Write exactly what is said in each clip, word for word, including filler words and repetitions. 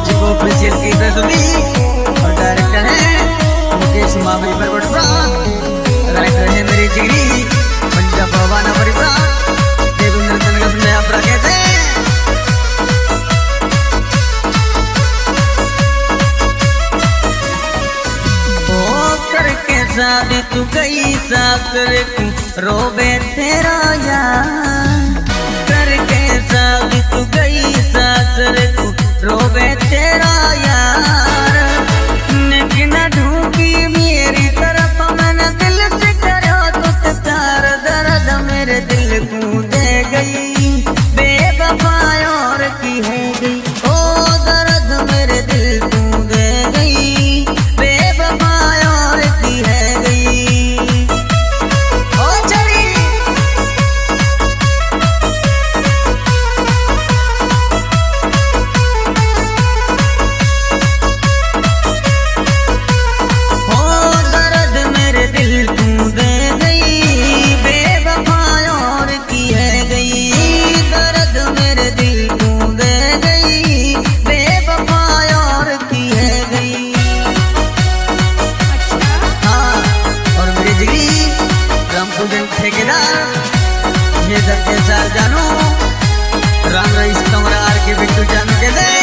जिको ऑफिशियल की तस्वीर और डायरेक्टर है मुकेश मावली पर बड़ा राइटर है मेरी जिगरी पंजाब भवाना परिवार देवेंद्र तनगस में आप रखे थे ओ करके शादी तू गई सासर को रोबे तेरा यार करके शादी तू गई सासर को रोबे तेरा यार लेकिन ढूंढी मेरी तरफ मैंने दिल से करो तो तार दर्द मेरे दिल को दे गई बेवफा और की है गई ओ दर्द मेरे दिल को दे गई बेवफा और की है गई ओ चली जानो राम रईस कमरा आर के बिट्टू जानू के दे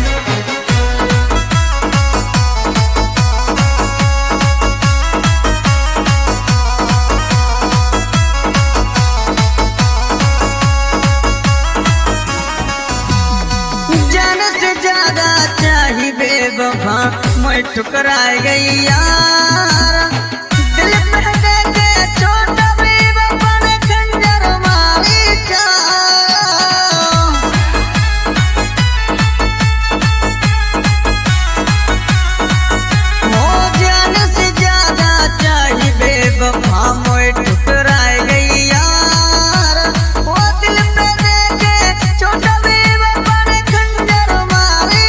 जान से ज्यादा चाहिए बेवफा मैं ठुकराई गई यार दिल पे दे के छोटा बेवफा ने खंजर मारी हो जान से ज्यादा चाहिए बेवफा मैं ठुकराई गई यार वो दिल पे दे के छोटा बेवफा ने खंजर मारी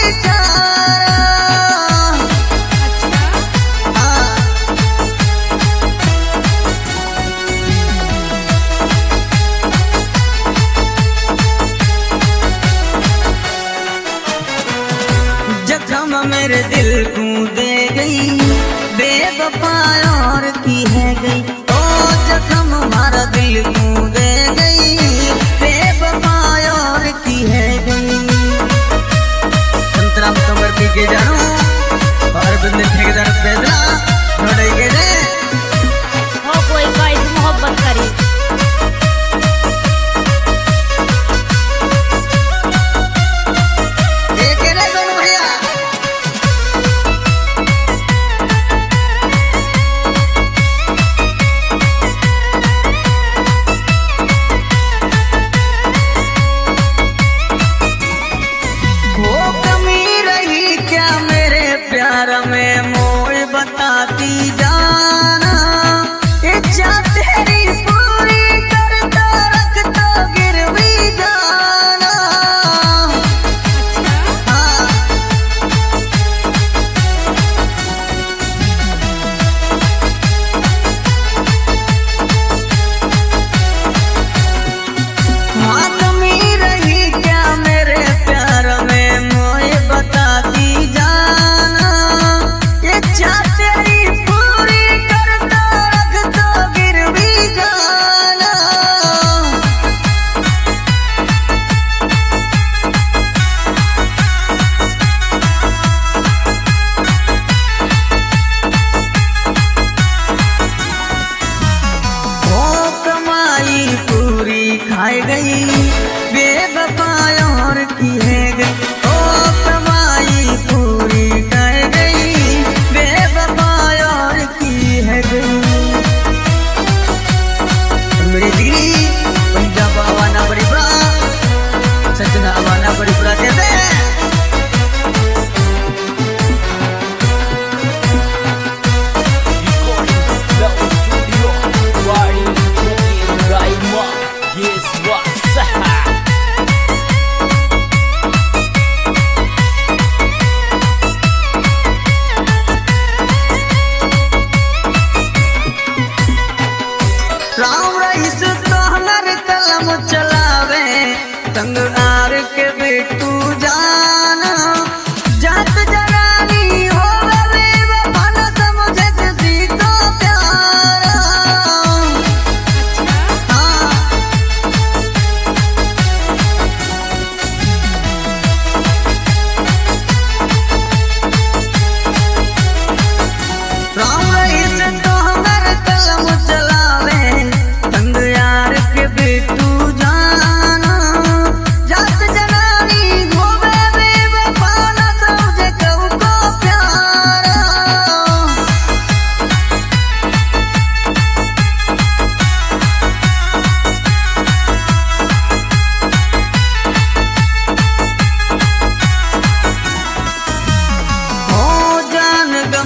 जख्म मेरे दिल को दे गई बेवफा और की है गई ओ जख्म हमारा दिल को दे गई बेवफा और की है गई संतरा कमर पी के जानो और बंदे ठेकेदार पैदला नोड़े के दे हो कोई कोई मोहब्बत करी वो कमी रही क्या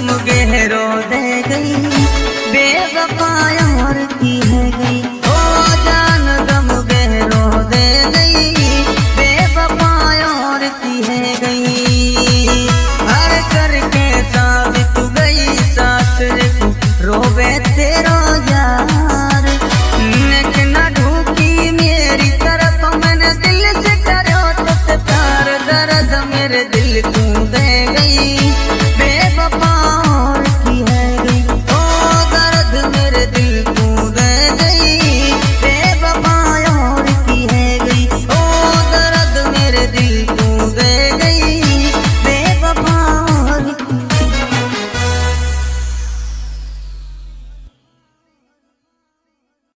गम